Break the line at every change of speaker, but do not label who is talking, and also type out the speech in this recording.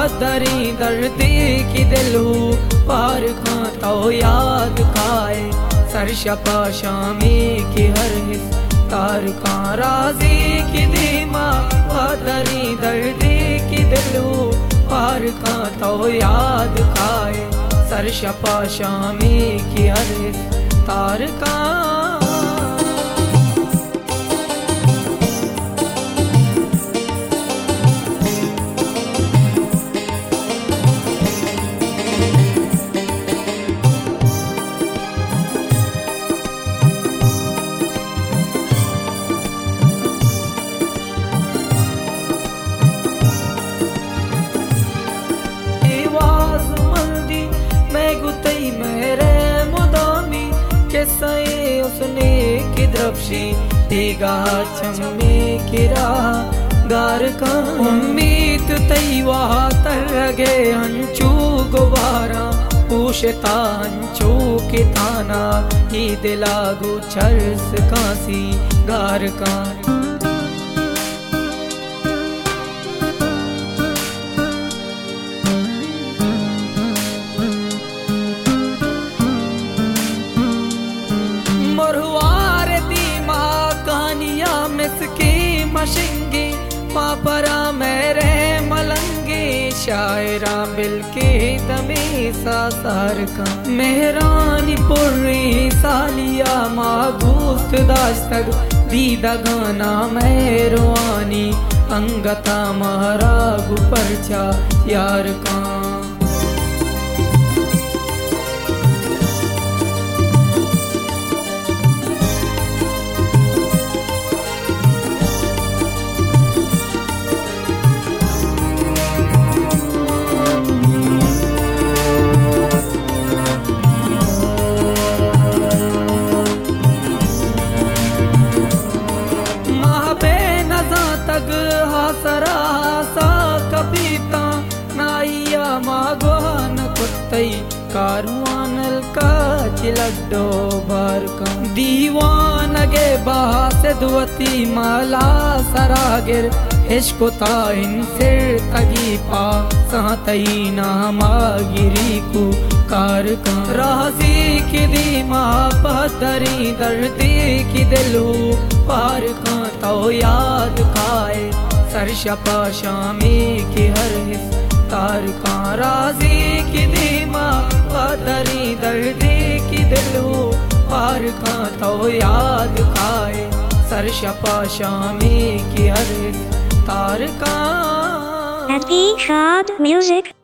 दरी दर्दी की दिलू पार खां तो याद खाए सरशपा शामी की हर हिस तार खां राजी की धीमा दरी दर्दी की दिलू पार खां तो याद खाए सरशपा शामी की हर हिस तार खां उसने की द्रफशी तेगा चमे किरा गार का उम्मीद तैवा तरगे हंचू गुबारा पूछता हंचू की थाना ही दिलागू चर्स कासी गार का मशिंगी पापरा मेरे मलंगी शायरा बिल्कि तमीसा सार का मेहरानी पुर्री सालिया मागूस्त दास्तग दीदा गाना मेहरवानी अंगता महारागु परचा यार का हासरा सा कपीता नाइया मागवान कुत्तई कारवानल का चिलड्डो बार का दीवान गे बासे दुवती माला सरागिर इश्कुता इनसिर तगी पा सातई नामागिरी को कार का राजी की दीमा पदरी दर्दी की दिलू पार का तो याद खाए सरशपा शामी की हर हिस तार का राजी की धीमा दरी दर्दी की दिलू पार का तो याद खाए सरशपा शामी की हर हिस तार का
Happy Shad Music